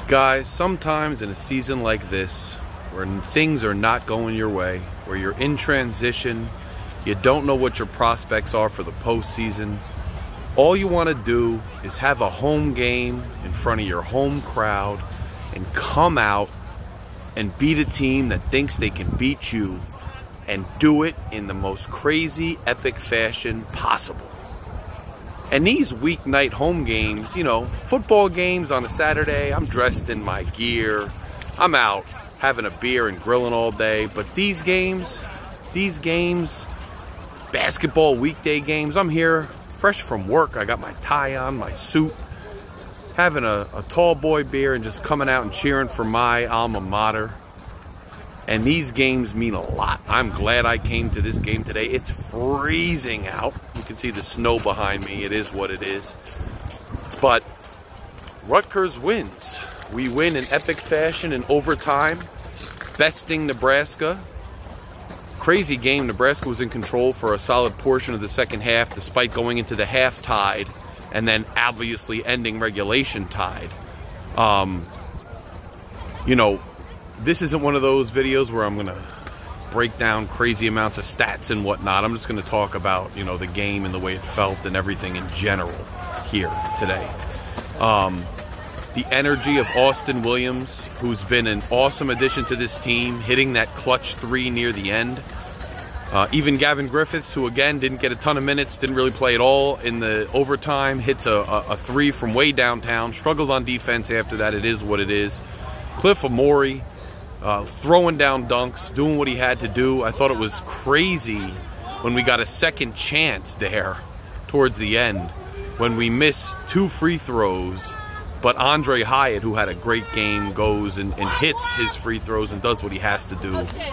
Guys, sometimes in a season like this, where things are not going your way, where you're in transition, you don't know what your prospects are for the postseason, all you want to do is have a home game in front of your home crowd and come out and beat a team that thinks they can beat you and do it in the most crazy, epic fashion possible. And these weeknight home games, you know, football games on a Saturday, I'm dressed in my gear, I'm out having a beer and grilling all day. But these games, basketball weekday games, I'm here fresh from work. I got my tie on, my suit, having a tall boy beer and just coming out and cheering for my alma mater. And these games mean a lot. I'm glad I came to this game today. It's freezing out. You can see the snow behind me. It is what it is. But Rutgers wins. We win in epic fashion in overtime, besting Nebraska. Crazy game. Nebraska was in control for a solid portion of the second half, despite going into the half tied and then obviously ending regulation tied. You know, this isn't one of those videos where I'm going to break down crazy amounts of stats and whatnot. I'm just going to talk about, you know, the game and the way it felt and everything in general here today. The energy of Austin Williams, who's been an awesome addition to this team, hitting that clutch three near the end. Even Gavin Griffiths, who again didn't get a ton of minutes, didn't really play at all in the overtime, hits a three from way downtown, struggled on defense after that. It is what it is. Cliff Amori, throwing down dunks, doing what he had to do. I thought it was crazy when we got a second chance there towards the end, when we missed two free throws, but Andre Hyatt, who had a great game, goes and hits his free throws and does what he has to do.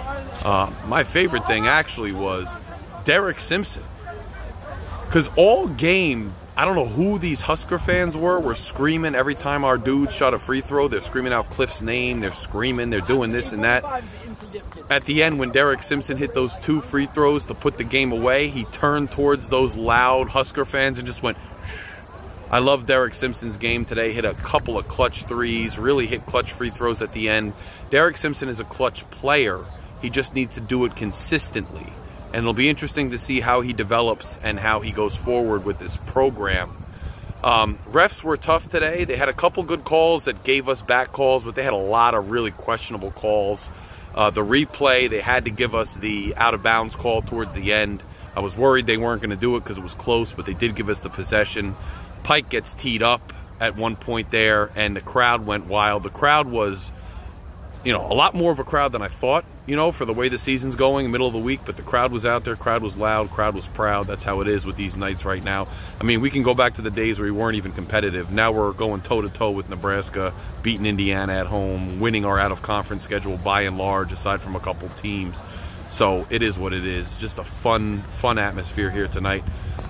My favorite thing actually was Derek Simpson, because all game, I don't know who these Husker fans were screaming every time our dude shot a free throw. They're screaming out Cliff's name. They're screaming. They're doing this and that. At the end, when Derek Simpson hit those two free throws to put the game away, he turned towards those loud Husker fans and just went, shh. I love Derek Simpson's game today. Hit a couple of clutch threes, really hit clutch free throws at the end. Derek Simpson is a clutch player. He just needs to do it consistently. And it'll be interesting to see how he develops and how he goes forward with this program. Refs were tough today. They had a couple good calls that gave us back calls, but they had a lot of really questionable calls. The replay, they had to give us the out-of-bounds call towards the end. I was worried they weren't going to do it because it was close, but they did give us the possession. Pike gets teed up at one point there, and the crowd went wild. The crowd was, you know, a lot more of a crowd than I thought, you know, for the way the season's going, middle of the week. But the crowd was out there, crowd was loud, crowd was proud. That's how it is with these nights right now. I mean, we can go back to the days where we weren't even competitive. Now we're going toe-to-toe with Nebraska, beating Indiana at home, winning our out-of-conference schedule by and large, aside from a couple teams. So it is what it is. Just a fun atmosphere here tonight.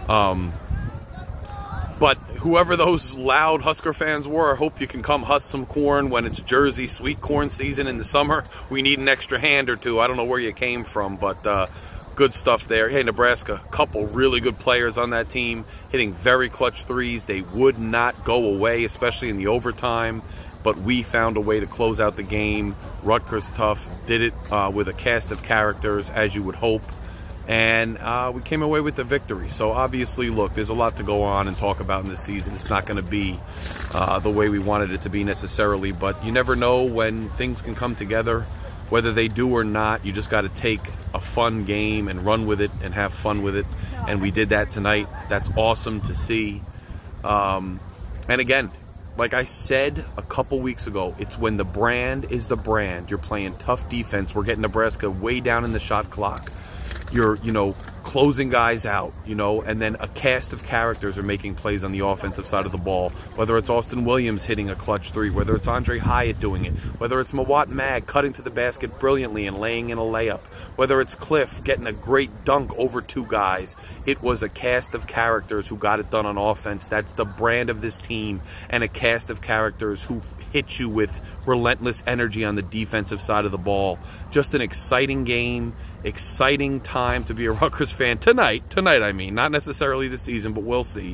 But whoever those loud Husker fans were, I hope you can come husk some corn when it's Jersey sweet corn season in the summer. We need an extra hand or two. I don't know where you came from, but good stuff there. Hey, Nebraska, couple really good players on that team, hitting very clutch threes. They would not go away, especially in the overtime, but we found a way to close out the game. Rutgers tough, did it with a cast of characters, as you would hope. And we came away with the victory. So obviously, look, there's a lot to go on and talk about in this season. It's not going to be the way we wanted it to be necessarily, but you never know when things can come together. Whether they do or not, you just got to take a fun game and run with it and have fun with it. And we did that tonight. That's awesome to see. And again, like I said a couple weeks ago, it's when the brand is the brand. You're playing tough defense. We're getting Nebraska way down in the shot clock. You're, you know, closing guys out, you know, and then a cast of characters are making plays on the offensive side of the ball. Whether it's Austin Williams hitting a clutch three, whether it's Andre Hyatt doing it, whether it's Mawot Mag cutting to the basket brilliantly and laying in a layup, whether it's Cliff getting a great dunk over two guys. It was a cast of characters who got it done on offense. That's the brand of this team, and a cast of characters who hit you with relentless energy on the defensive side of the ball. Just an exciting game, exciting time to be a Rutgers fan tonight. I mean, not necessarily this season, but we'll see.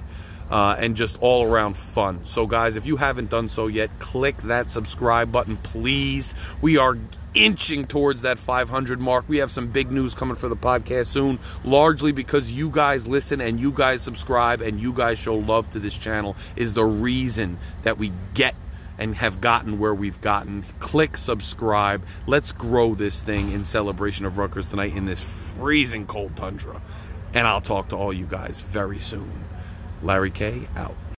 and just all around fun. So guys, if you haven't done so yet, click that subscribe button, please. We are inching towards that 500 mark. We have some big news coming for the podcast soon, largely because you guys listen and you guys subscribe and you guys show love to this channel is the reason that we get and have gotten where we've gotten. Click subscribe. Let's grow this thing in celebration of Rutgers tonight in this freezing cold tundra. And I'll talk to all you guys very soon. Larry K. out.